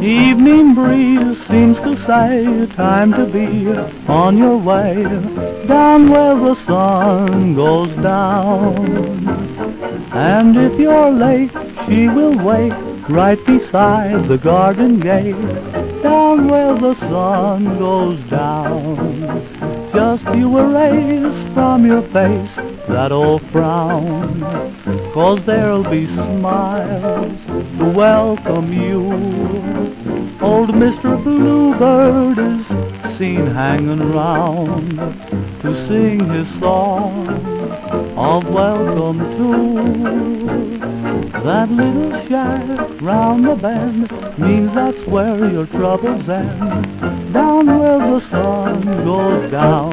Evening breeze seems to say time to be on your way down where the sun goes down. And if you're late, she will wait right beside the garden gate down where the sun goes down. Just you erase from your face that old frown, 'cause there'll be smiles to welcome you. Old Mr. Bluebird is seen hanging round to sing his song of welcome too. That little shack round the bend means that's where your troubles end, down where the sun goes down.